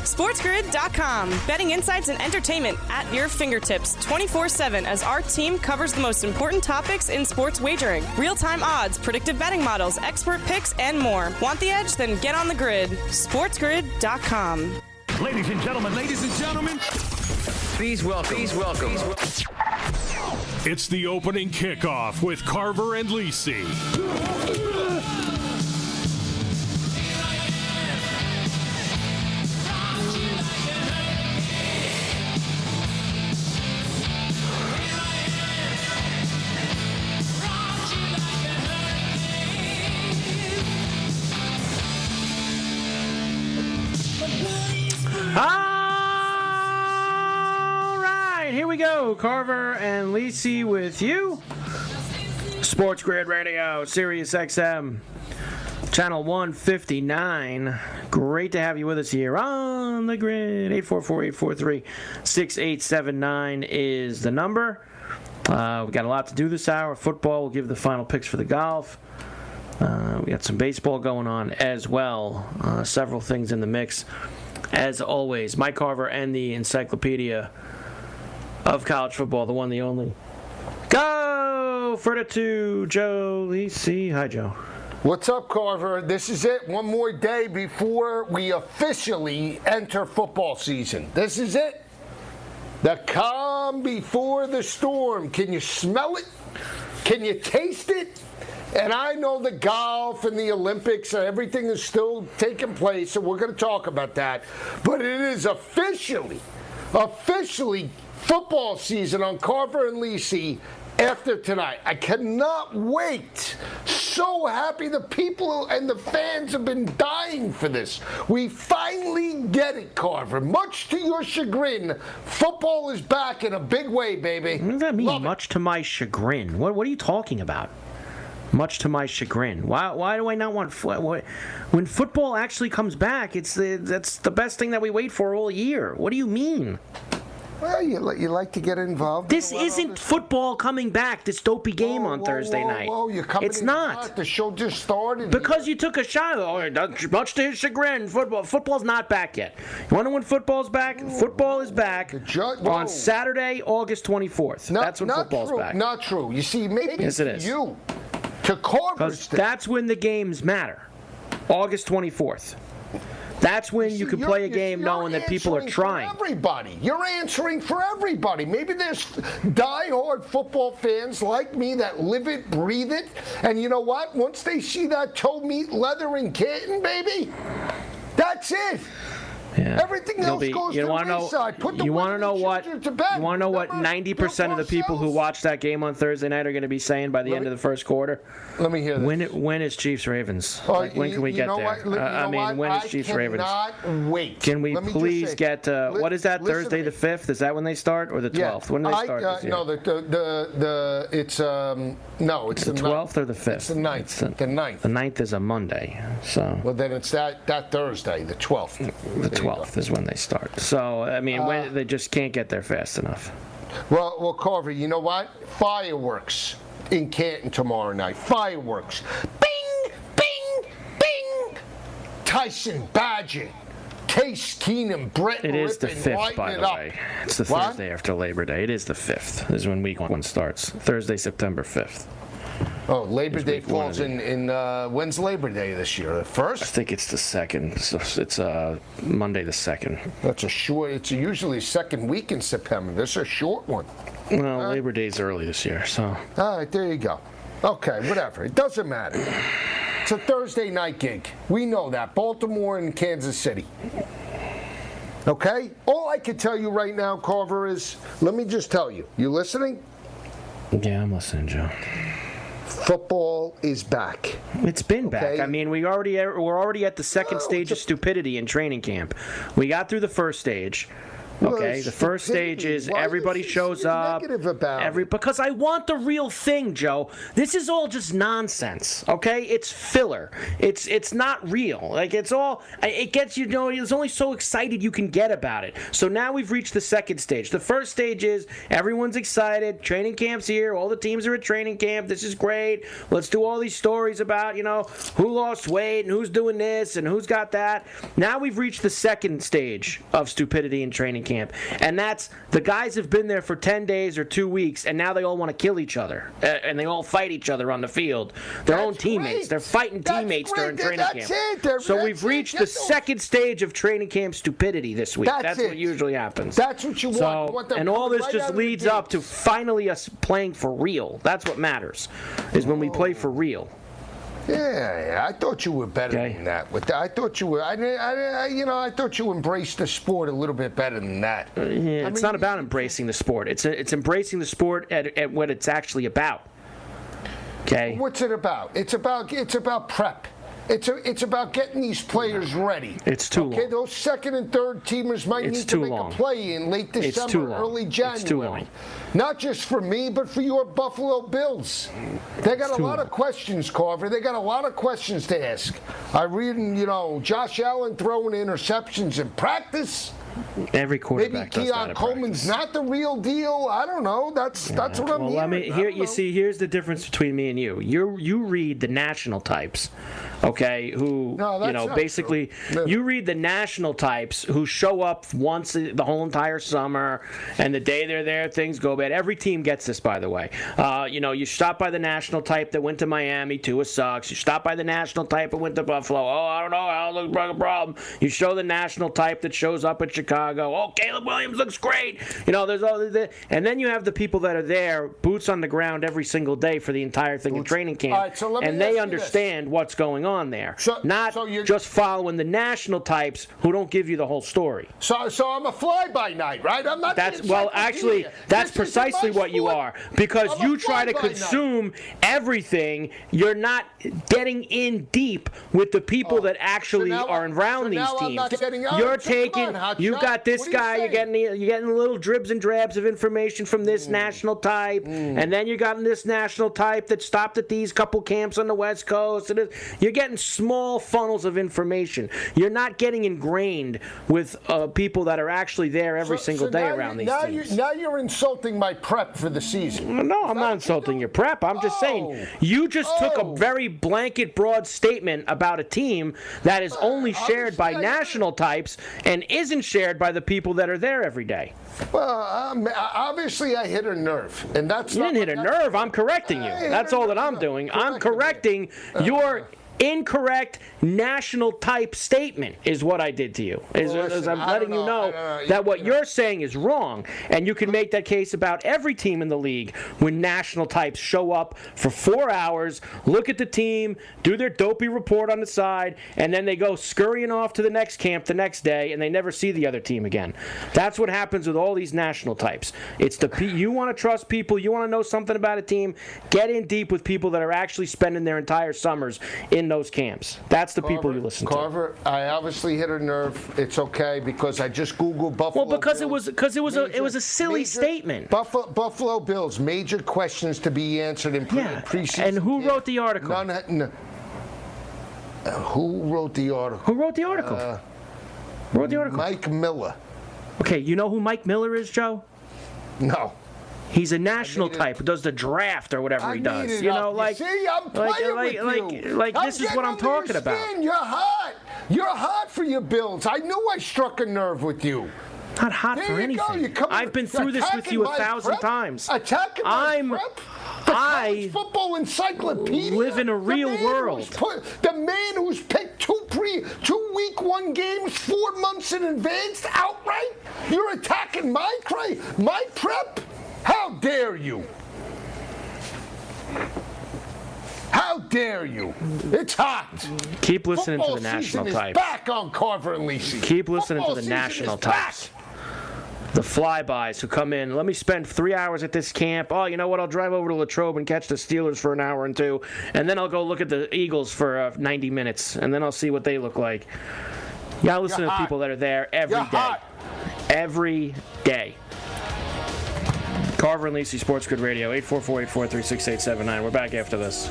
SportsGrid.com. Betting insights and entertainment at your fingertips 24/7 as our team covers the most important topics in sports wagering. Real-time odds, predictive betting models, expert picks, and more. Want the edge? Then get on the grid. SportsGrid.com. Ladies and gentlemen. Please welcome. It's the opening kickoff with Carver and Lisi. Here we go. Carver and Lisi with you. Sports Grid Radio, Sirius XM, channel 159. Great to have you with us here on the grid. 844-843-6879 is the number. We got a lot to do this hour. Football, we'll give the final picks for the golf. We got some baseball going on as well. Several things in the mix. As always, Mike Carver and the encyclopedia of college football, the one, the only. Go for the two, Joe Lisi. Hi, Joe. What's up, Carver? This is it. One more day before we officially enter football season. This is it. The calm before the storm. Can you smell it? Can you taste it? And I know the golf and the Olympics and everything is still taking place, and we're going to talk about that. But it is officially football season on Carver and Lisi after tonight. I cannot wait. So happy. The people and the fans have been dying for this. We finally get it, Carver. Much to your chagrin, football is back in a big way, baby. What does that mean, much to my chagrin? What are you talking about? Much to my chagrin. Why do I not want when football actually comes back? That's the best thing that we wait for all year. What do you mean? Well, you like to get involved. This isn't football coming back, this dopey game on Thursday night. You're coming it's not. The show just started. Because you took a shot. Much to his chagrin, football's not back yet. You want to know when football's back? Football is back on Saturday, August 24th. That's when football's back. Not true. You see, maybe yes, it is. You, to Carver's thing. That's when the games matter. August 24th. That's when you can play a game knowing that people are trying. Everybody. You're answering for everybody. Maybe there's diehard football fans like me that live it, breathe it, and you know what? Once they see that toe meat leather in Canton, baby, that's it. Yeah. Everything else goes to the wayside. You want to know what 90% of the people who watch that game on Thursday night are going to be saying by the end of the first quarter? Let me hear this. When is Chiefs Ravens? When can we get there? When is Chiefs Ravens? I cannot wait. Can we please get what is that? Thursday the 5th? Is that when they start or the 12th? When do they start this year? No, it's the 12th or the 5th? It's the 9th. The 9th. The 9th is a Monday. So. Well, then it's that Thursday, the 12th. The 12th is when they start. So, when they just can't get there fast enough. Well, Carver, you know what? Fireworks in Canton tomorrow night. Fireworks. Bing, bing, bing. Tyson Badgett, Case Keenum, Brett It is the 5th, by the way. It's the What? Thursday after Labor Day. It is the 5th. This is when week 1 starts. Thursday, September 5th. Oh, Labor Day falls in when's Labor Day this year? The 1st? I think it's the 2nd. So it's Monday the 2nd. That's a short. It's usually second week in September. This is a short one. Well, Labor Day's early this year, so. All right, there you go. Okay, whatever. It doesn't matter. It's a Thursday night gig. We know that. Baltimore and Kansas City. Okay? All I can tell you right now, Carver, is, let me just tell you. You listening? Yeah, I'm listening, Joe. Football is back. It's been back. I mean, we're already at the second stage of stupidity in training camp. We got through the first stage. Okay, the first stage is everybody shows up. Because I want the real thing, Joe. This is all just nonsense. Okay, it's filler. It's not real. Like it's all. It gets you know. There's only so excited you can get about it. So now we've reached the second stage. The first stage is everyone's excited. Training camp's here. All the teams are at training camp. This is great. Let's do all these stories about who lost weight and who's doing this and who's got that. Now we've reached the second stage of stupidity in training camp, and that's the guys have been there for 10 days or 2 weeks, and now they all want to kill each other, and they all fight each other on the field. Their own teammates. They're fighting teammates during training camp. So we've reached the second stage of training camp stupidity this week. That's what usually happens. That's what you want. And all this just leads up to finally us playing for real. That's what matters, is when we play for real. Yeah, I thought you were better than that. I thought you were. I thought you embraced the sport a little bit better than that. It's not about embracing the sport. It's embracing the sport at what it's actually about. Okay. What's it about? It's about prep. It's about getting these players ready. It's too long. Okay, those second and third teamers might need to make a play in late December, early January. It's too long. Not just for me, but for your Buffalo Bills. They got a lot of questions, Carver. They got a lot of questions to ask. I read, Josh Allen throwing interceptions in practice. Every quarterback does that. Maybe Keon Coleman's not the real deal. I don't know. That's what I'm hearing. Here's the difference between me and you. You read the national types, okay? Who basically you read the national types who show up once the whole entire summer, and the day they're there, things go bad. Every team gets this, by the way. You stop by the national type that went to Miami. Tua sucks. You stop by the national type that went to Buffalo. Oh, I don't know. Al looks like a problem. You show the national type that shows up at Chicago. Oh, Caleb Williams looks great. There's all this, and then you have the people that are there, boots on the ground every single day for the entire thing in training camp, right, so and they understand what's going on there. Not just following the national types who don't give you the whole story. So I'm a fly-by-night, right? I'm not. That's precisely what you are, because you try to consume everything. You're not getting in deep with the people that actually are around these teams. You're taking. You've got this guy. You're getting little dribs and drabs of information from this national type, and then you got this national type that stopped at these couple camps on the West Coast. You're getting small funnels of information. You're not getting ingrained with people that are actually there every single day around these teams. Now you're insulting my prep for the season. No, I'm not insulting your prep. I'm just saying you just took a very blanket, broad statement about a team that is only shared by national types and isn't shared by the people that are there every day. Well, obviously I hit a nerve, and that's you didn't hit a nerve. I'm correcting you. That's all that I'm doing. I'm correcting your incorrect national type statement is what I did to you. I'm letting you know that what you're saying is wrong, and you can make that case about every team in the league when national types show up for 4 hours, look at the team, do their dopey report on the side, and then they go scurrying off to the next camp the next day, and they never see the other team again. That's what happens with all these national types. It's you want to trust people, you want to know something about a team, get in deep with people that are actually spending their entire summers in those camps. That's the people you listen to. Carver, I obviously hit a nerve. It's okay because I just Googled Buffalo. Well, because Bills. it was a silly statement. Buffalo Bills, major questions to be answered in preseason. And who wrote the article? Who wrote the article? Who wrote the article? Mike Miller. Okay, you know who Mike Miller is, Joe? No. He's a national type who does the draft or whatever he does. See, I'm playing with you. This is what I'm talking about. You're hot. You're hot for your Bills. I knew I struck a nerve with you. Not hot for anything. I've been through this with you 1,000 times. Attacking my prep? The football encyclopedia. Live in a real world. The man who's picked two week one games 4 months in advance outright. You're attacking my prep. How dare you? How dare you? It's hot. Keep listening to the national types. Back on Carver and Lisi. Keep listening to the national types. The flybys who come in. Let me spend 3 hours at this camp. Oh, you know what? I'll drive over to Latrobe and catch the Steelers for an hour and two, and then I'll go look at the Eagles for 90 minutes, and then I'll see what they look like. You gotta listen to the people that are there every day. Hot. every day. Carver and Lisi, Sports Grid Radio, 844-843-6879. We're back after this.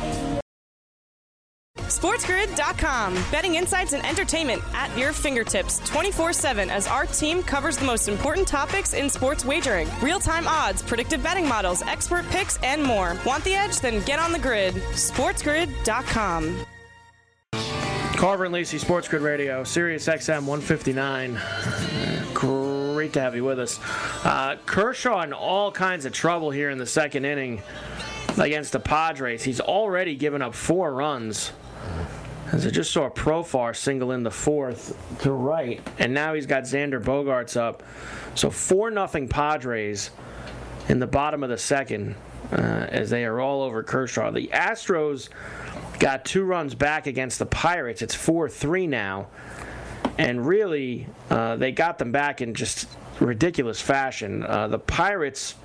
SportsGrid.com. Betting insights and entertainment at your fingertips 24/7 as our team covers the most important topics in sports wagering. Real-time odds, predictive betting models, expert picks, and more. Want the edge? Then get on the grid. SportsGrid.com. Carver and Lisi, Sports Grid Radio, Sirius XM 159. Great to have you with us. Kershaw in all kinds of trouble here in the second inning against the Padres. He's already given up 4 runs. As I just saw Profar single in the 4th to right, and now he's got Xander Bogaerts up. So 4-0 Padres in the bottom of the second as they are all over Kershaw. The Astros got 2 runs back against the Pirates. It's 4-3 now. And really, they got them back in just ridiculous fashion. The Pirates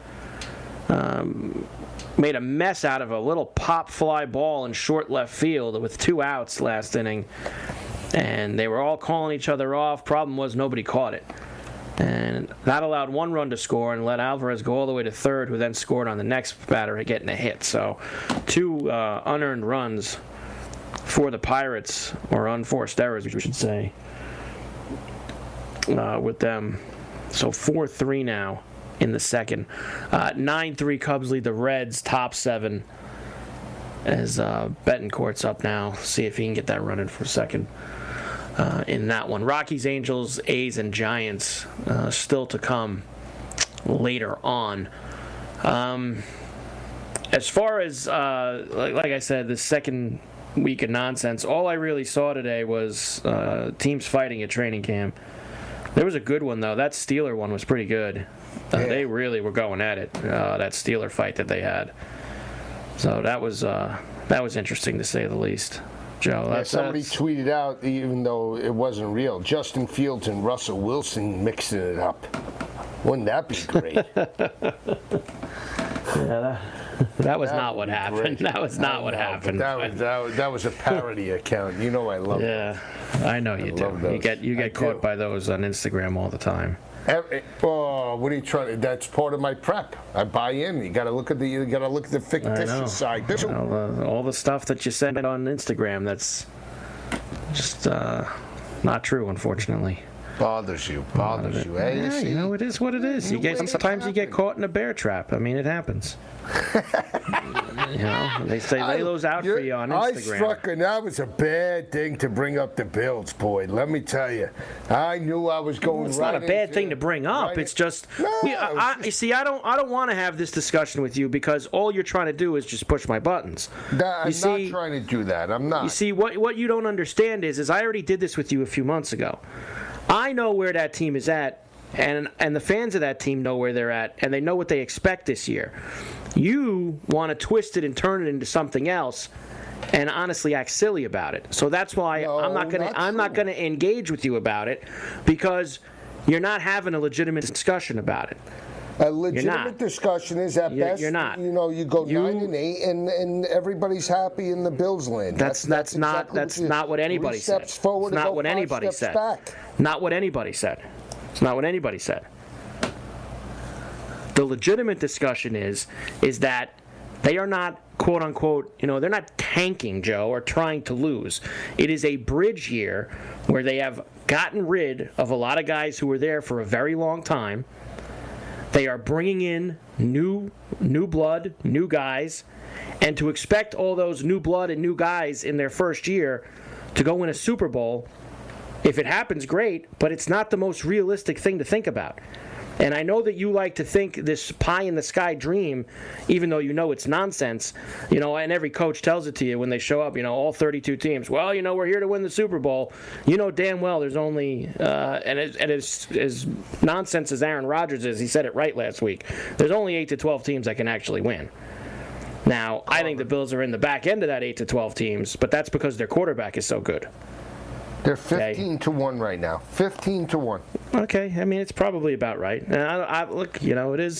made a mess out of a little pop fly ball in short left field with 2 outs last inning. And they were all calling each other off. Problem was nobody caught it. And that allowed 1 run to score and let Alvarez go all the way to third, who then scored on the next batter getting a hit. So 2 unearned runs for the Pirates, or unforced errors, we should say, with them. So 4-3 now in the second. 9-3 Cubs lead the Reds, top 7, as Betancourt's up now. See if he can get that running for second in that one. Rockies, Angels, A's, and Giants still to come later on. As far as, like I said, the second week of nonsense, all I really saw today was teams fighting at training camp. There was a good one, though. That Steeler one was pretty good. They really were going at it, that Steeler fight that they had. So that was interesting, to say the least. Joe, somebody tweeted out, even though it wasn't real, Justin Fields and Russell Wilson mixing it up. Wouldn't that be great? Yeah, that was not what happened. That was not what happened. That was a parody account. You know I love it. Yeah, I know you do. You get caught by those on Instagram all the time. What are you trying? That's part of my prep. I buy in. You got to look at the fictitious side. All the stuff that you send on Instagram, that's just not true, unfortunately. Bothers you. Hey, yeah, you know, it is what it is. Sometimes you get caught in a bear trap. I mean, it happens. You know, they say lay those out for you on Instagram. And that was a bad thing to bring up the Bills, boy. Let me tell you, I knew I was going. It's not a bad thing to bring up. It's just, you see, I don't want to have this discussion with you because all you're trying to do is just push my buttons. I'm not trying to do that. I'm not. You see, what you don't understand is I already did this with you a few months ago. I know where that team is at, and the fans of that team know where they're at, and they know what they expect this year. You want to twist it and turn it into something else, and honestly act silly about it. So that's why I'm not going to engage with you about it, because you're not having a legitimate discussion about it. A legitimate discussion is at best. You're not. You know, you go 9-8, and everybody's happy in the Bills land. That's not what anybody said. Steps forward. It's not what anybody said. Back. Not what anybody said. It's not what anybody said. The legitimate discussion is that they are not, quote unquote, they're not tanking, Joe, or trying to lose. It is a bridge year where they have gotten rid of a lot of guys who were there for a very long time. They are bringing in new blood, new guys, and to expect all those new blood and new guys in their first year to go win a Super Bowl, if it happens, great, but it's not the most realistic thing to think about. And I know that you like to think this pie-in-the-sky dream, even though you know it's nonsense, and every coach tells it to you when they show up, all 32 teams. Well, we're here to win the Super Bowl. You know damn well there's only, and as nonsense as Aaron Rodgers is, he said it right last week, there's only 8 to 12 teams that can actually win. Now, I think the Bills are in the back end of that 8 to 12 teams, but that's because their quarterback is so good. They're 15-1 right now. 15-1. Okay, I mean it's probably about right. Look, it is.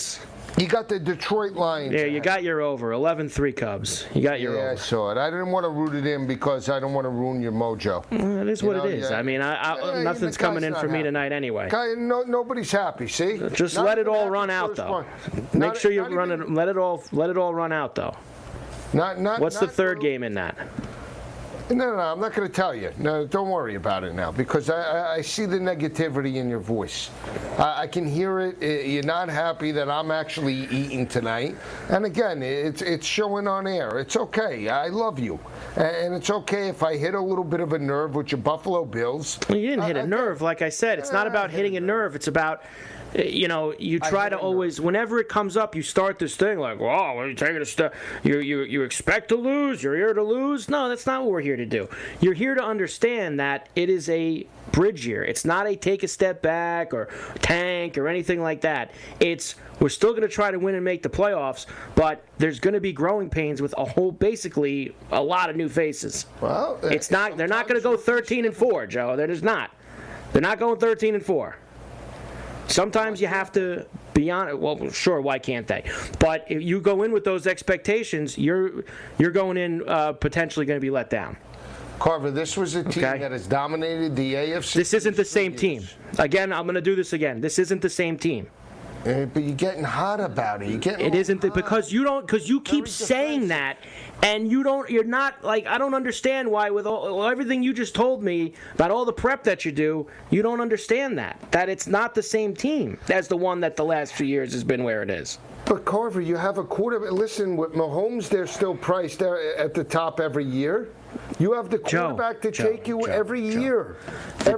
You got the Detroit Lions. Yeah, you got your over. 11-3 Cubs. You got your over. Yeah, I saw it. I didn't want to root it in because I don't want to ruin your mojo. It is what it is. Yeah. I mean, nothing's coming in for me tonight anyway. Nobody's happy. See, just let it all run out, though. Make sure you run it. Let it all run out, though. What's the third game in that? No, I'm not going to tell you. No, don't worry about it now because I see the negativity in your voice. I can hear it. You're not happy that I'm actually eating tonight. And again, it's showing on air. It's okay. I love you. And it's okay if I hit a little bit of a nerve with your Buffalo Bills. Well, you didn't hit a nerve. Like I said, it's not about hitting a nerve. It's about... you try to always, whenever it comes up, you start this thing like, "Wow, are you taking a step? You expect to lose? You're here to lose?" No, that's not what we're here to do. You're here to understand that it is a bridge year. It's not a take a step back or tank or anything like that. We're still going to try to win and make the playoffs, but there's going to be growing pains with basically a lot of new faces. Well, they're not going to go 13-4, Joe. They're just not. They're not going 13-4. Sometimes you have to be on it. Well, sure, why can't they? But if you go in with those expectations, you're going in potentially going to be let down. Carver, this was a team that has dominated the AFC. This isn't the same team. Again, I'm going to do this again. This isn't the same team. But you're getting hot about it. It isn't because you keep saying that, and you're not like, I don't understand why with everything you just told me about all the prep that you do, you don't understand that it's not the same team as the one that the last few years has been where it is. But Carver, you have a quarterback. Listen, with Mahomes, they're still priced there at the top every year. You have the quarterback to take you every year. The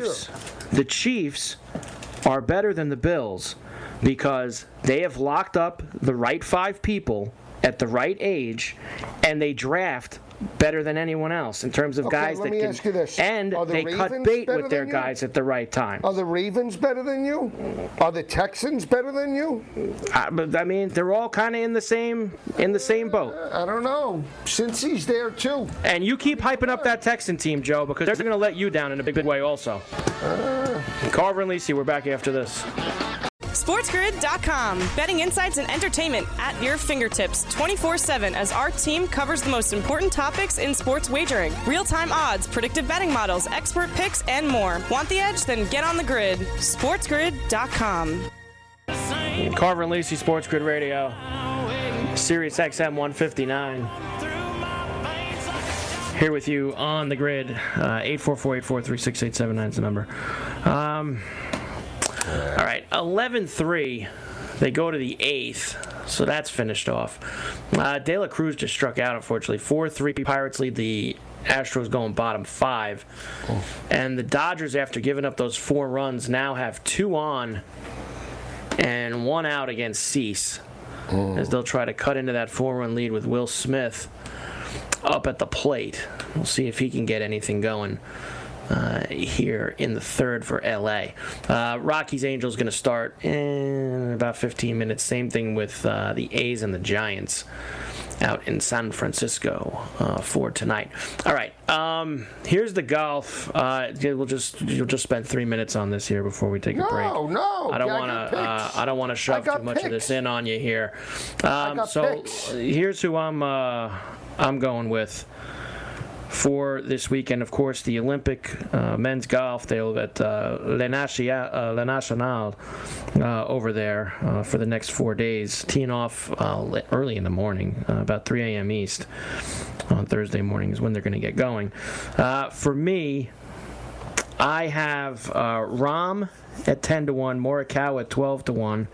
Chiefs are better than the Bills because they have locked up the right 5 people at the right age, and they draft better than anyone else in terms of guys that can. Ask you this. And they cut bait with their guys at the right time. Are the Ravens better than you? Are the Texans better than you? But I mean, they're all kind of in the same boat. I don't know. Cincy's there too. And you keep hyping up that Texan team, Joe, because they're going to let you down in a big way also. Carver and Lisi, we're back after this. SportsGrid.com. Betting insights and entertainment at your fingertips 24/7 as our team covers the most important topics in sports wagering. Real-time odds, predictive betting models, expert picks, and more. Want the edge? Then get on the grid. SportsGrid.com. Carver and Lisi, Sports Grid Radio. Sirius XM 159. Here with you on the grid. 844-843-6879 is the number. All right, 11-3. They go to the 8th, so that's finished off. De La Cruz just struck out, unfortunately. 4-3 Pirates lead the Astros going bottom 5. And the Dodgers, after giving up those 4 runs, now have 2 on and 1 out against Cease. As they'll try to cut into that 4-run lead with Will Smith up at the plate. We'll see if he can get anything going here in the 3rd for L.A. Rockies Angels going to start in about 15 minutes. Same thing with the A's and the Giants out in San Francisco for tonight. All right, here's the golf. You'll just spend 3 minutes on this here before we take a break. No, I don't want to shove too much of this in on you here. Here's who I'm going with for this weekend. Of course, the Olympic men's golf. They'll at Le National over there for the next 4 days, teeing off early in the morning, about 3 a.m. East on Thursday morning is when they're going to get going. For me, I have Rahm at 10-1, Morikawa at 12-1,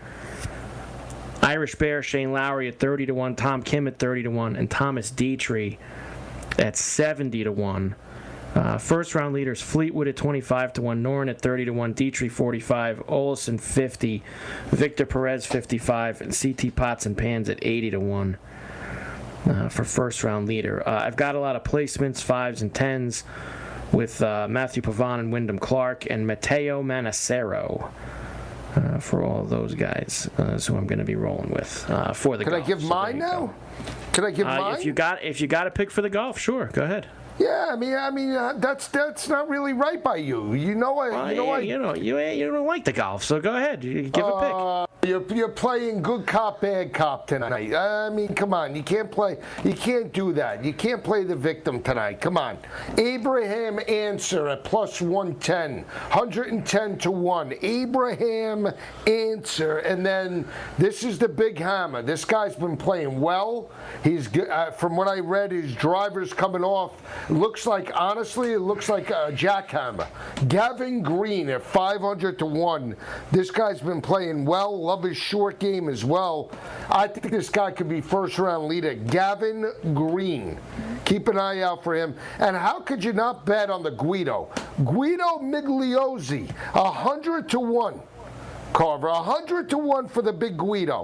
Irish Bear Shane Lowry at 30-1, Tom Kim at 30-1, and Thomas Dietrich at 70-1. First round leaders: Fleetwood at 25-1, Noren at 30-1, Dietrich 45, Olesen 50, Victor Perez 55, and CT Potts and Pans at 80-1 for first round leader. I've got a lot of placements, 5s and 10s, with Matthew Pavon and Wyndham Clark and Matteo Manassero. For all of those guys, is who I'm going to be rolling with for the golf. Can I give mine now? Can I give mine? If you got a pick for the golf, sure, go ahead. Yeah, I mean, that's not really right by you. You don't like the golf, so go ahead. You give a pick. You're playing good cop, bad cop tonight. I mean, come on. You can't do that. You can't play the victim tonight. Come on. Abraham Answer at plus 110. 110 to 1. Abraham Answer. And then this is the big hammer. This guy's been playing well. He's from what I read, his driver's coming off. Honestly, it looks like a jackhammer. Gavin Green at 500 to 1. This guy's been playing well. Love his short game as well. I think this guy could be first-round leader. Gavin Green. Keep an eye out for him. And how could you not bet on the Guido? Guido Migliozzi, 100 to 1. Carver, 100 to 1 for the big Guido.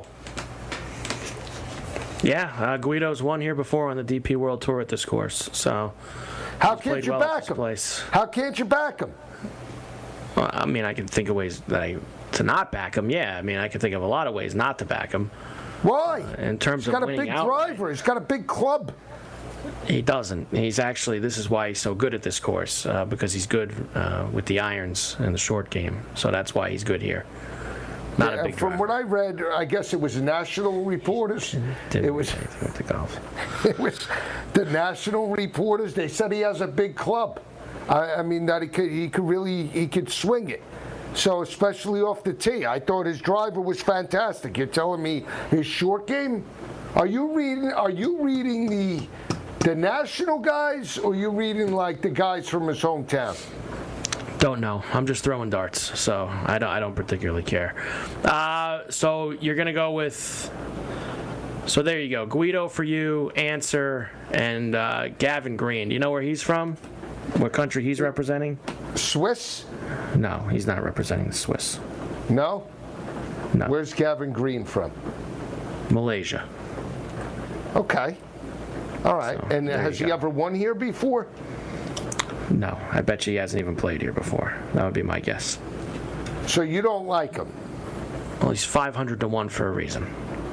Yeah, Guido's won here before on the DP World Tour at this course. So how can't you back him? How can't you back him? Well, I mean, I can think of ways to not back him. Yeah, I mean, I can think of a lot of ways not to back him. Why? In terms of winning He's got a big driver. He's got a big club. He doesn't. He's actually, this is why he's so good at this course, because he's good with the irons and the short game. So that's why he's good here. Not a big driver. From what I read, I guess it was National Reporters. It was with the golf. It was the National Reporters. They said he has a big club. I mean that he could swing it. So especially off the tee, I thought his driver was fantastic. You're telling me his short game? Are you reading the national guys, or are you reading like the guys from his hometown? Don't know. I'm just throwing darts, so I don't particularly care. So you're gonna go with. So there you go. Guido for you, Answer, and Gavin Green. Do you know where he's from? What country he's representing? Swiss? No, he's not representing the Swiss. No? No. Where's Gavin Green from? Malaysia. Okay. All right. So, and has he ever won here before? No. I bet you he hasn't even played here before. That would be my guess. So you don't like him? Well, he's 500 to 1 for a reason.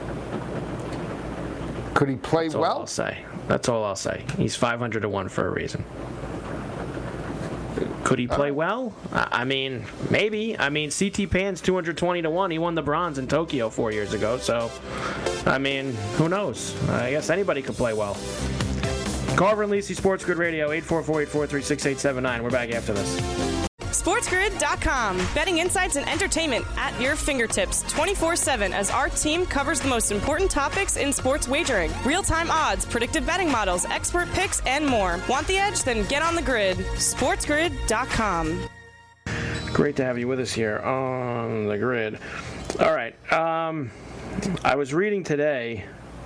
Could he play That's well? all I'll say. That's all I'll say. He's 500 to 1 for a reason. Could he play well? I mean, maybe. I mean, CT Pan's 220 to 1. He won the bronze in Tokyo 4 years ago. So, I mean, who knows? I guess anybody could play well. Carver and Lisi, Sports Grid Radio, 844-843-6879. We're back after this. SportsGrid.com. Betting insights and entertainment at your fingertips 24/7 as our team covers the most important topics in sports wagering. Real-time odds, predictive betting models, expert picks, and more. Want the edge? Then get on the grid. SportsGrid.com. Great to have you with us here on the grid. All right. I was reading today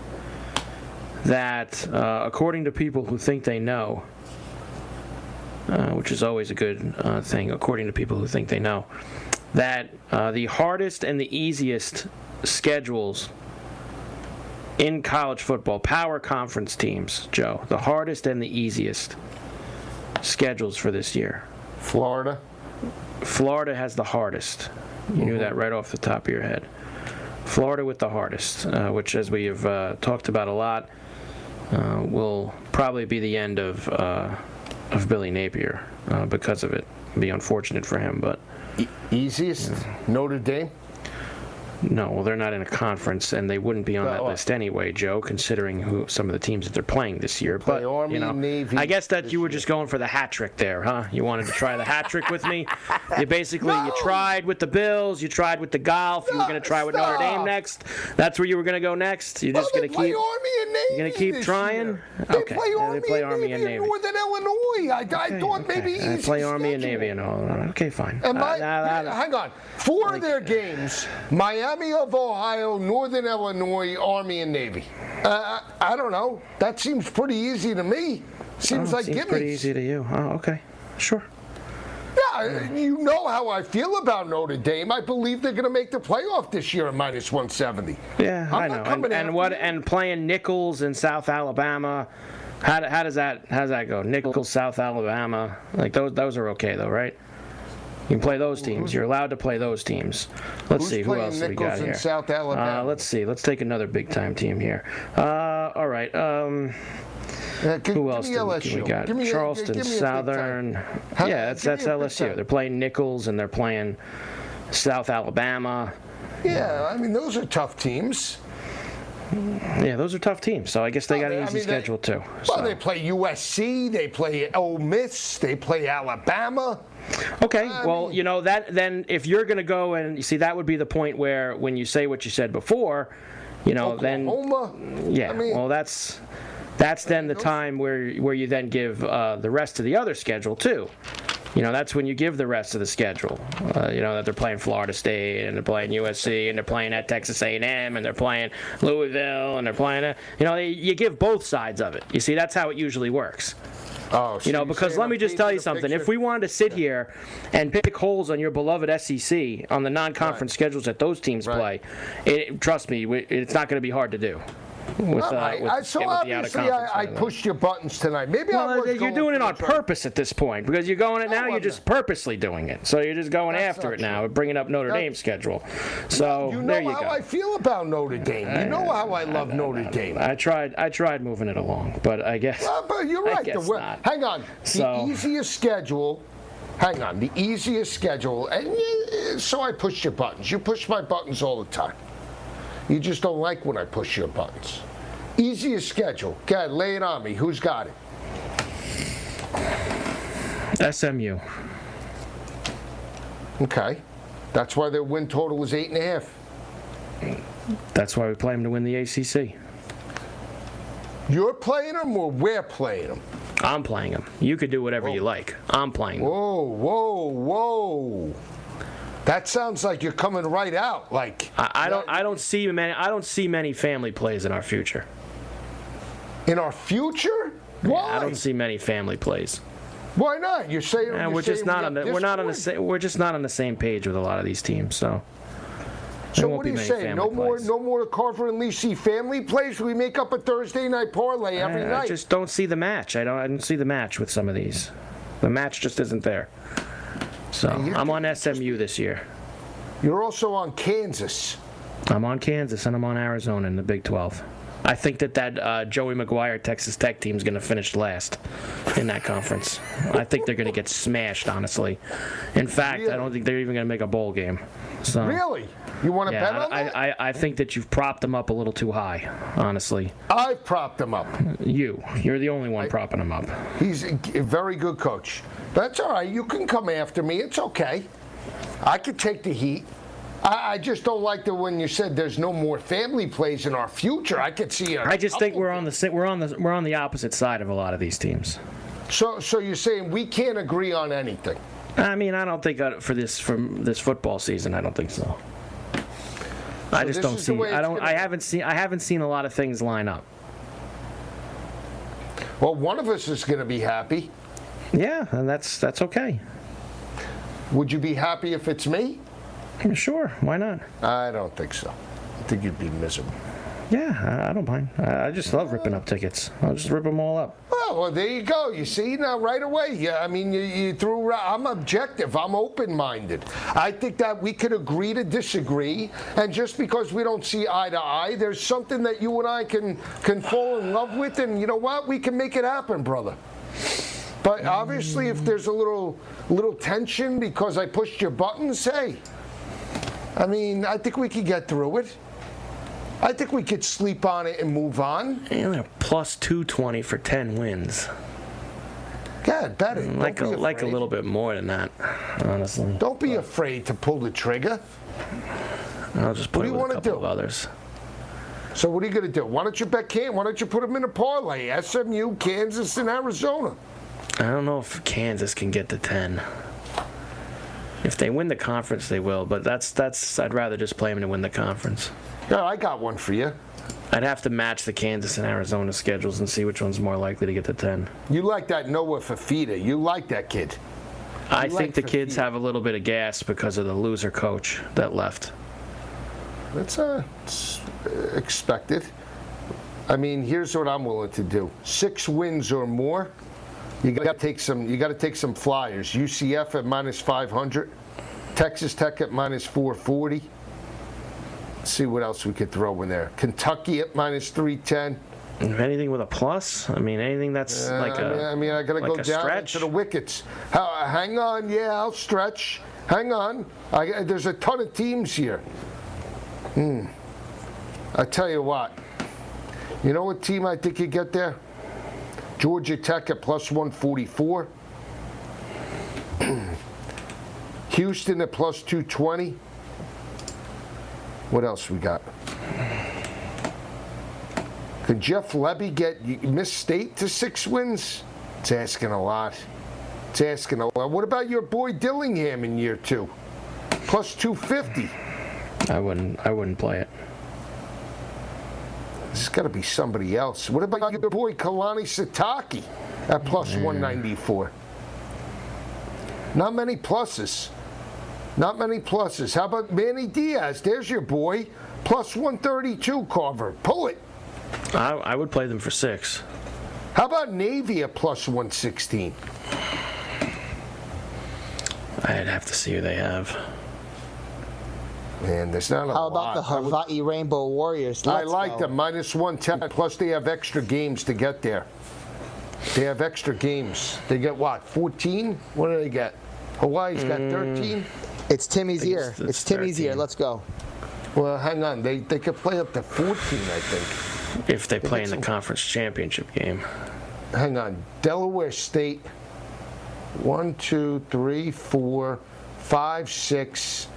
that according to people who think they know, which is always a good thing, according to people who think they know, that the hardest and the easiest schedules in college football, power conference teams, Joe, the hardest and the easiest schedules for this year. Florida? Florida has the hardest. You knew that right off the top of your head. Florida with the hardest, which, as we have talked about a lot, will probably be the end of Billy Napier because of it. It'd be unfortunate for him, but easiest Notre Dame. No, well, they're not in a conference, and they wouldn't be on that list anyway, Joe, considering some of the teams that they're playing this year. But Army, Navy, I guess that you were just going for the hat trick there, huh? You wanted to try the hat trick with me. You tried with the Bills, you tried with the golf, you were going to try with Notre Dame next. That's where you were going to go next. You're just going to keep. Army and Navy. You're going to keep trying. Year. Okay. They play Army and Navy. Northern Illinois. I thought maybe they play Army and Navy and all. Okay, fine. Hang on. Four of their games: Miami of Ohio, Northern Illinois, Army and Navy. I don't know. That seems pretty easy to me. Seems like gimmies. Pretty easy to you. Oh, okay. Sure. Yeah, you know how I feel about Notre Dame. I believe they're going to make the playoff this year at minus 170. Yeah, I know. And playing Nichols in South Alabama. How does that go? Nichols, South Alabama. Like those are okay though, right? You can play those teams. You're allowed to play those teams. Let's see who else we got here. South Alabama? Let's see. Let's take another big time team here. All right. Who else do we got? Charleston Southern. Yeah, that's LSU. They're playing Nichols and they're playing South Alabama. Yeah, I mean, those are tough teams. Yeah, those are tough teams. So I guess they got an easy schedule too. Well, they play USC, they play Ole Miss, they play Alabama. Okay, well, you know, that then if you're going to go and you see, that would be the point where when you say what you said before, you know, Oklahoma, then yeah, well, that's then the time where you then give the rest of the other schedule too. You know, that's when you give the rest of the schedule. You know, that they're playing Florida State, and they're playing USC, and they're playing at Texas A&M, and they're playing Louisville, and they're playing, you know, you give both sides of it. You see, that's how it usually works. Oh, so you know, because let me just tell you something. If we wanted to sit here and pick holes on your beloved SEC on the non-conference schedules that those teams play, trust me, it's not going to be hard to do. So obviously I pushed your buttons tonight. Maybe you're doing it on purpose at this point because you're going it now. You're just purposely doing it. So you're just going after it now, bringing up Notre Dame's schedule. So there you go. You know how I feel about Notre Dame. You know how I love Notre Dame. I tried moving it along, but I guess. But you're right. Hang on. The easiest schedule. And so I pushed your buttons. You push my buttons all the time. You just don't like when I push your buttons. Easiest schedule. Go ahead, lay it on me. Who's got it? SMU. Okay. That's why their win total is 8.5. That's why we play them to win the ACC. You're playing them or we're playing them? I'm playing them. You could do whatever you like. I'm playing them. Whoa. That sounds like you're coming right out. Like I don't see many family plays in our future. In our future? Why? Yeah, I don't see many family plays. Why not? You're saying we're just not on the same page with a lot of these teams. So what do you say? No more Carver and Lisi family plays. We make up a Thursday night parlay every night. I just don't see the match. I don't see the match with some of these. The match just isn't there. So I'm on SMU this year. You're also on Kansas. I'm on Kansas, and I'm on Arizona in the Big 12. I think that Joey McGuire Texas Tech team is going to finish last in that conference. I think they're going to get smashed, honestly. In fact, I don't think they're even going to make a bowl game. So, really? You want to bet on that? I think that you've propped them up a little too high, honestly. I've propped them up. You're the only one propping them up. He's a very good coach. That's all right. You can come after me. It's okay. I could take the heat. I just don't like that when you said there's no more family plays in our future. I could see. I just think we're on the opposite side of a lot of these teams. So you're saying we can't agree on anything? I mean, I don't think for this football season. I don't think so. I just don't see. I haven't seen a lot of things line up. Well, one of us is going to be happy. Yeah, and that's okay. Would you be happy if it's me? Sure, why not? I don't think so. I think you'd be miserable. Yeah, I don't mind. I just love ripping up tickets. I'll just rip them all up. Well, there you go. You see, now right away. Yeah, I mean, you threw. I'm objective. I'm open-minded. I think that we could agree to disagree, and just because we don't see eye to eye, there's something that you and I can fall in love with, and you know what? We can make it happen, brother. But obviously, if there's a little tension because I pushed your buttons, hey. I mean, I think we could get through it. I think we could sleep on it and move on. And they're plus 220 for 10 wins. God, bet it. Like a little bit more than that, honestly. Don't be afraid to pull the trigger. I'll just play with a couple of others. So what are you going to do? Why don't you bet Why don't you put them in a parlay? SMU, Kansas, and Arizona. I don't know if Kansas can get to 10. If they win the conference, they will. But that's. I'd rather just play them to win the conference. Yeah, I got one for you. I'd have to match the Kansas and Arizona schedules and see which one's more likely to get to 10. You like that Noah Fafita. You like that kid. I think the kids have a little bit of gas because of the loser coach that left. That's expected. I mean, here's what I'm willing to do: 6 wins or more. You got to take some flyers. UCF at -500, Texas Tech at -440. Let's see what else we could throw in there. Kentucky at -310. Anything with a plus? I mean, anything that's I got to go down to the wickets. Hang on, I'll stretch. Hang on. There's a ton of teams here. I tell you what. You know what team I think you get there? Georgia Tech at plus 144. Houston at plus 220. What else we got? Could Jeff Lebby get Miss State to 6 wins? It's asking a lot. It's asking a lot. What about your boy Dillingham in year 2? Plus 250. I wouldn't play it. There's got to be somebody else. What about your boy Kalani Sitake at plus 194? Not many pluses. Not many pluses. How about Manny Diaz? There's your boy. Plus 132, Carver. Pull it. I would play them for 6. How about Navy at plus 116? I'd have to see who they have. Man, there's not a lot. How about the Hawaii Rainbow Warriors? I like them. Minus 110. Plus, they have extra games to get there. They have extra games. They get what? 14? What do they get? Hawaii's got 13? It's Timmy's ear. It's Timmy's 13. ear. Let's go. Well, hang on. They could play up to 14, I think. If they play in the conference championship game. Hang on. Delaware State. 1, 2, 3, 4, 5, 6,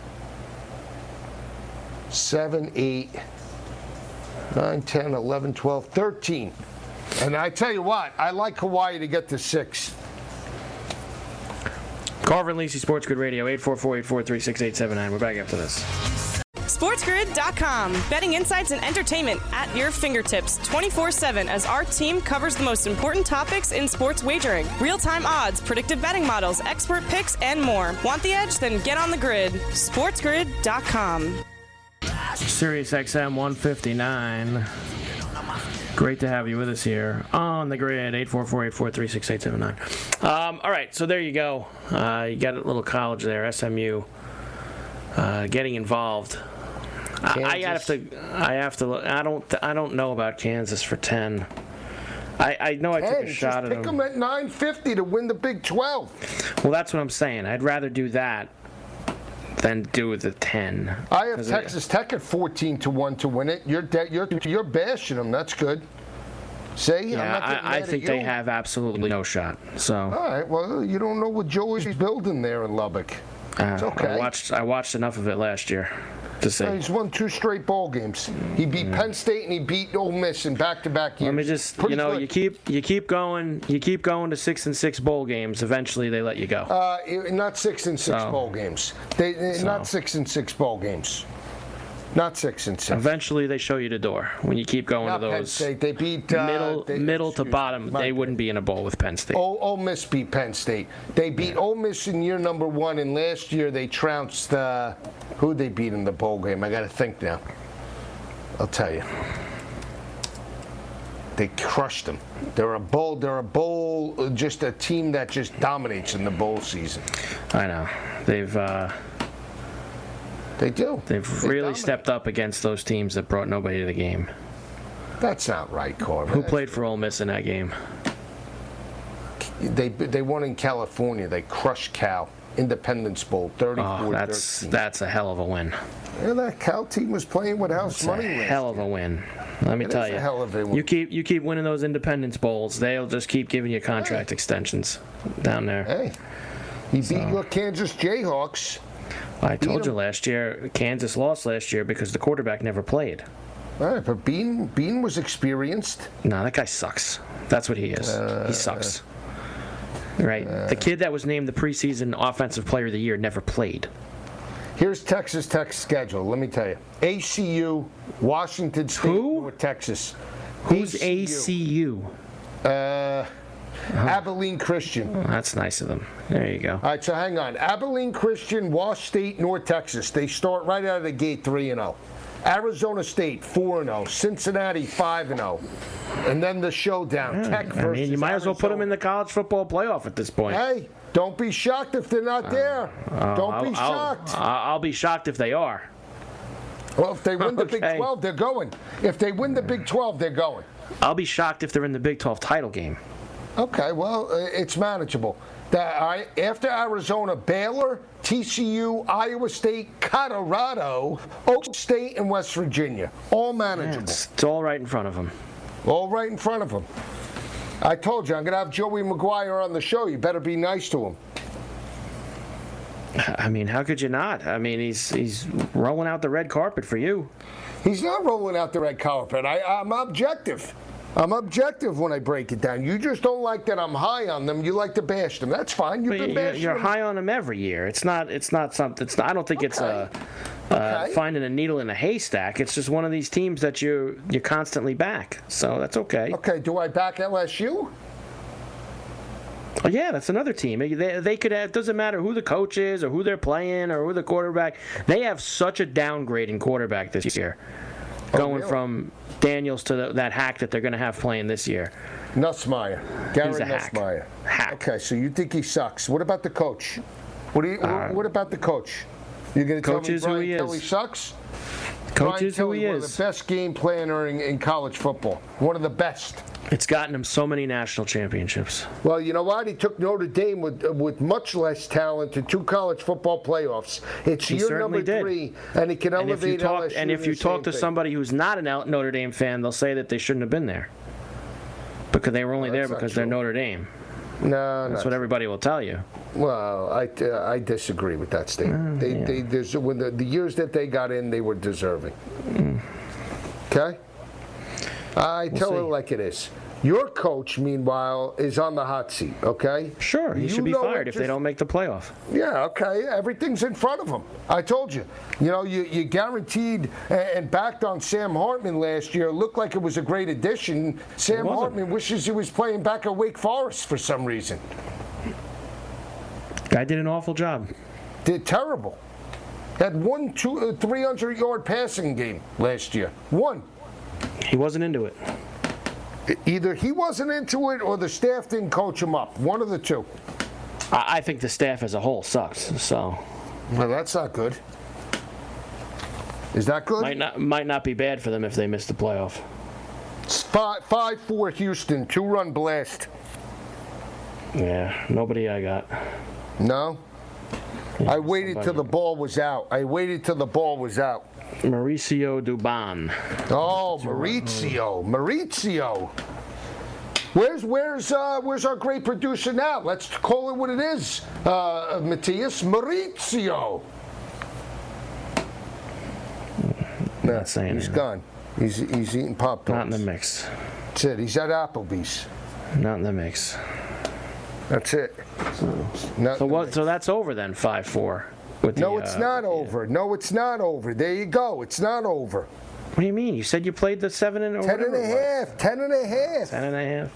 7, 8, 9, 10, 11, 12, 13. And I tell you what, I like Hawaii to get to 6. Carver and Lisi, Sports Grid Radio, 844-843-6879. We're back after this. SportsGrid.com. Betting insights and entertainment at your fingertips 24/7 as our team covers the most important topics in sports wagering. Real-time odds, predictive betting models, expert picks, and more. Want the edge? Then get on the grid. SportsGrid.com. Sirius XM 159. Great to have you with us here on the grid, 844-843-6879. All right, so there you go. You got a little college there, SMU, getting involved. I have to look. I don't know about Kansas for 10. I know I took a shot at them. Pick them at 950 to win the Big 12. Well, that's what I'm saying. I'd rather do that than do the 10. I have Texas Tech at 14-1 to win it. You're bashing them. That's good. See, yeah, I think they have absolutely no shot. So. All right. Well, you don't know what Joey's building there in Lubbock. It's okay. I watched enough of it last year to see. He's won 2 straight ball games. He beat Penn State and he beat Ole Miss in back-to-back years. Let me just, you keep going to 6-6 bowl games. Eventually, they let you go. Not 6-6 bowl games. Not 6-6 bowl games. Not 6-6. Eventually, they show you the door when you keep going to those. Penn State. They beat middle to bottom. They wouldn't be in a bowl with Penn State. Ole Miss beat Penn State. They beat Ole Miss in year number 1, and last year they trounced. Who they beat in the bowl game? I got to think now. I'll tell you. They crushed them. They're a bowl. Just a team that just dominates in the bowl season. I know. They do. They've really stepped up against those teams that brought nobody to the game. That's not right, Corbin. Who played for Ole Miss in that game? They won in California. They crushed Cal. Independence Bowl, 34-13. That's a hell of a win. Yeah, that Cal team was playing with house money. That's a hell of a win. Let me tell you. A hell of a win. You keep winning those Independence Bowls, they'll just keep giving you contract extensions down there. Hey, he beat your Kansas Jayhawks. I told you last year, Kansas lost last year because the quarterback never played. All right, but Bean was experienced. No, that guy sucks. That's what he is. He sucks. Right. The kid that was named the preseason Offensive Player of the Year never played. Here's Texas Tech's schedule. Let me tell you. ACU, Washington State, North Texas. Who's ACU? Abilene Christian. Oh, that's nice of them. There you go. All right, so hang on. Abilene Christian, Wash State, North Texas. They start right out of the gate 3-0. Arizona State 4-0. Cincinnati 5-0. And then the showdown. Tech versus you might as well put them in Arizona. the college football playoff at this point. Hey, don't be shocked if they're not there. Don't be shocked. I'll be shocked if they are. Well, if they win the Big 12, they're going. If they win the Big 12, they're going. I'll be shocked if they're in the Big 12 title game. Okay, well, it's manageable. that after Arizona, Baylor, TCU, Iowa State, Colorado, Oak State, and West Virginia. All manageable. It's all right in front of them. All right in front of them. I told you, I'm going to have Joey McGuire on the show. You better be nice to him. I mean, how could you not? I mean, he's rolling out the red carpet for you. He's not rolling out the red carpet. I'm objective. I'm objective when I break it down. You just don't like that I'm high on them. You like to bash them. That's fine. You've been bashing You're them. high on them every year. It's not something. I don't think it's finding a needle in a haystack. It's just one of these teams that you constantly back. So that's okay. Okay. Do I back LSU? Oh, yeah, that's another team. They could have. It doesn't matter who the coach is or who they're playing or who the quarterback. They have such a downgrade in quarterback this year, going from Daniels to that hack that they're going to have playing this year. Nussmeier. Garrett He's a Nussmeier. Hack. Okay, so you think he sucks. What about the coach? What about the coach? You're going to tell me Brian Kelly sucks? Coach is who he is. One of is. the best game planner in college football. One of the best. It's gotten him so many national championships. Well, you know what? He took Notre Dame with much less talent to 2 college football playoffs. It's year number 3, and he can elevate LSU. And if you talk to somebody who's not a Notre Dame fan, they'll say that they shouldn't have been there because they were only there because they're Notre Dame. No, that's what everybody will tell you. Well, I disagree with that statement. When the years that they got in, they were deserving. Okay? I tell it like it is. Your coach, meanwhile, is on the hot seat, okay? Sure, he should be fired if they don't make the playoff. Yeah, okay. Everything's in front of him. I told you. You know, you guaranteed and backed on Sam Hartman last year. It looked like it was a great addition. Sam Hartman wishes he was playing back at Wake Forest for some reason. Guy did an awful job. Did terrible. Had 300-yard passing game last year. One. He wasn't into it. Either he wasn't into it or the staff didn't coach him up. One of the two. I think the staff as a whole sucks. So. Well, that's not good. Is that good? Might not be bad for them if they miss the playoff. 5-4 Houston, 2-run blast. Yeah, nobody I got. No? Yeah, I waited till the ball was out. Mauricio Dubon. Oh, Mauricio. Where's our great producer now? Let's call it what it is, Matthias. Mauricio. Not saying he's gone. He's eating Pop-Tarts. Not in the mix. That's it. He's at Applebee's. Not in the mix. That's it. So that's over then. 5-4. No, it's not over. No, it's not over. There you go. It's not over. What do you mean? You said you played the 7 and 10 and a half. 10 and a half. 10 and a half.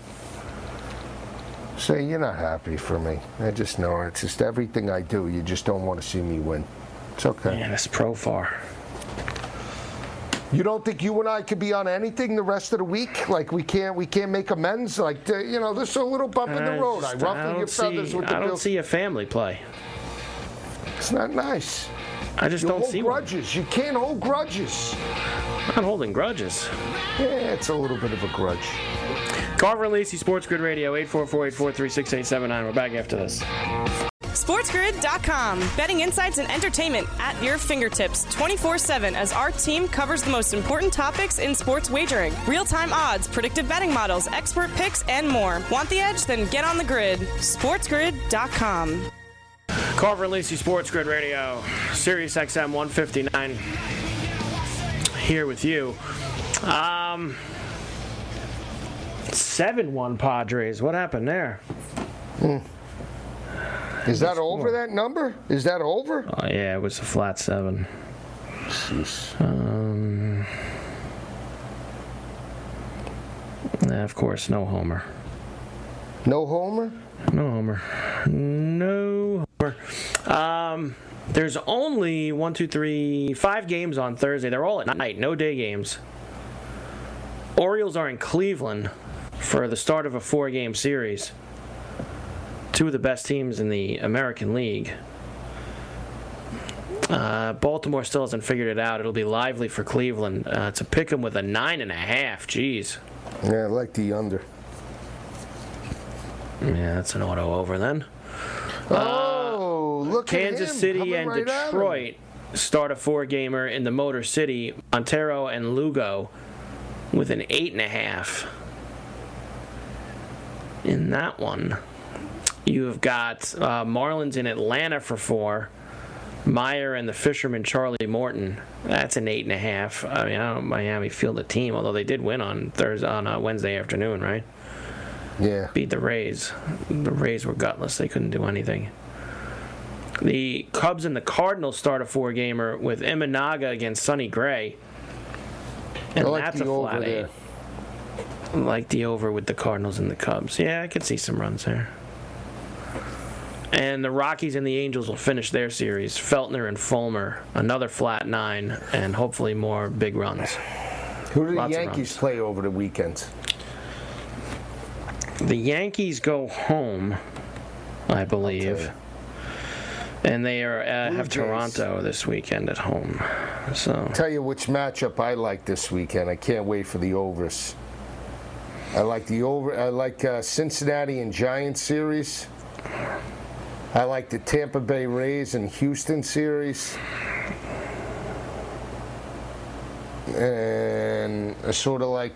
So you're not happy for me. I just know it's just everything I do. You just don't want to see me win. It's okay. Yeah, that's pro far. You don't think you and I could be on anything the rest of the week? Like we can't make amends? Like this is a little bump in the road. I ruffle your feathers with the Bills. I don't see a family play. It's not nice. I just don't see grudges. You can't hold grudges. I'm not holding grudges. Yeah, it's a little bit of a grudge. Carver and Lacey, Sports Grid Radio, 844-843-6879. We're back after this. SportsGrid.com. Betting insights and entertainment at your fingertips 24/7 as our team covers the most important topics in sports wagering. Real-time odds, predictive betting models, expert picks, and more. Want the edge? Then get on the grid. SportsGrid.com. Carver and Lacey, Sports Grid Radio, Sirius XM 159. Here with you. 7-1 Padres. What happened there? Is that over, that number? Is that over? Oh, yeah, it was a flat 7. Of course, no homer. No homer? No homer. No homer. There's only 5 games on Thursday. They're all at night, no day games. Orioles are in Cleveland for the start of a 4-game series. 2 of the best teams in the American League. Baltimore still hasn't figured it out. It'll be lively for Cleveland. To pick them with a 9.5. Jeez. Yeah, I like the under. Yeah, that's an auto over then. Look Kansas at him City coming and right at him. Detroit start a 4-gamer in the Motor City. Montero and Lugo with an 8.5. In that one, you have got Marlins in Atlanta for 4. Meyer and the Fisherman Charlie Morton. That's an 8.5. I mean, I don't Miami field a team, although they did win on Wednesday afternoon, right? Yeah. Beat the Rays. The Rays were gutless. They couldn't do anything. The Cubs and the Cardinals start a 4-gamer with Imanaga against Sonny Gray. And I like that's the a flat over 8. there. I like the over with the Cardinals and the Cubs. Yeah, I could see some runs there. And the Rockies and the Angels will finish their series. Feltner and Fulmer, another flat 9, and hopefully more big runs. Who do the Lots of Yankees runs. play over the weekend? The Yankees go home, I believe. you. And they are have Jays. Toronto this weekend at home. So Tell you which matchup I like this weekend. I can't wait for the overs. I like the over. I like Cincinnati and Giants series. I like the Tampa Bay Rays and Houston series. And I sort of like,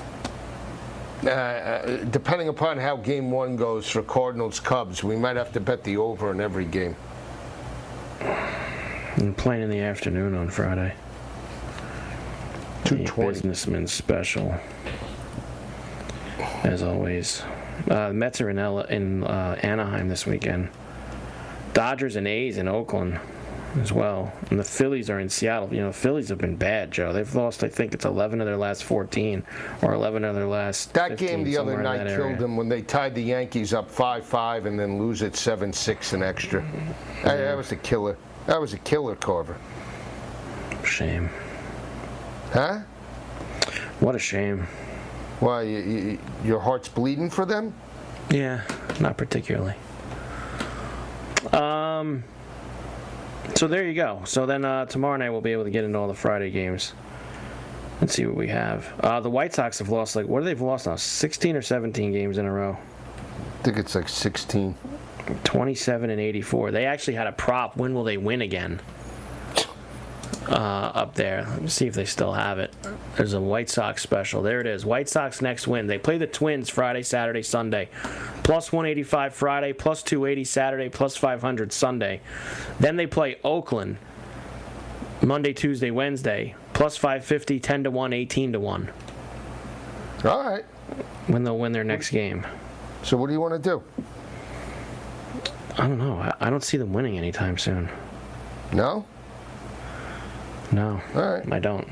depending upon how game 1 goes for Cardinals Cubs, we might have to bet the over in every game. I'm playing in the afternoon on Friday. The 220. Businessman special, as always. The Mets are in Anaheim this weekend. Dodgers and A's in Oakland as well. And the Phillies are in Seattle. You know, Phillies have been bad, Joe. They've lost, I think it's 11 of their last 14 or 11 of their last That 15, game the other somewhere in night that killed area. them when they tied the Yankees up 5-5 and then lose it 7-6 in extra. That was a killer. That was a killer, Carver. Shame. Huh? What a shame. Why, your heart's bleeding for them? Yeah, not particularly. So there you go. So then tomorrow night we'll be able to get into all the Friday games and see what we have. The White Sox have lost, what have they lost now? 16 or 17 games in a row. I think it's like 16. 27 and 84. They actually had a prop. When will they win again? Up there. Let me see if they still have it. There's a White Sox special. There it is. White Sox next win. They play the Twins Friday, Saturday, Sunday. Plus 185 Friday, plus 280 Saturday, plus 500 Sunday. Then they play Oakland Monday, Tuesday, Wednesday. Plus 550, 10 to 1, 18 to 1. All right. When they'll win their next game. So what do you want to do? I don't know. I don't see them winning anytime soon. No? No. All right. I don't.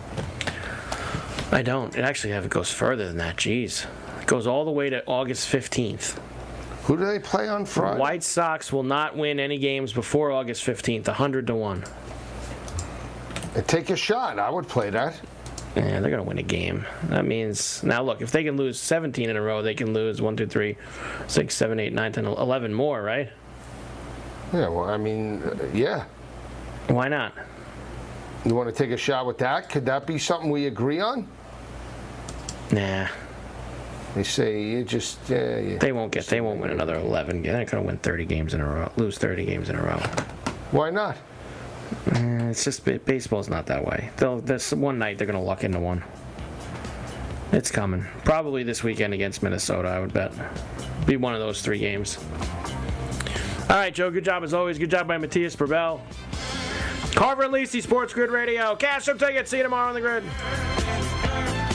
It actually it goes further than that. Jeez. It goes all the way to August 15th. Who do they play on Friday? White Sox will not win any games before August 15th, 100 to 1. Take a shot. I would play that. Yeah, they're going to win a game. That means, now look, if they can lose 17 in a row, they can lose 1, 2, 3, 6, 7, 8, 9, 10, 11 more, right? Yeah, well, I mean, yeah. Why not? You want to take a shot with that? Could that be something we agree on? Nah. They say you just, yeah. They won't win another 11 games. They're not going to win 30 games in a row, lose 30 games in a row. Why not? It's just, baseball's not that way. This one night, they're going to luck into one. It's coming. Probably this weekend against Minnesota, I would bet. Be one of those 3 games. All right, Joe, good job as always. Good job by Matthias Burbell. Carver and Lisi, Sports Grid Radio. Cash up tickets. See you tomorrow on the Grid.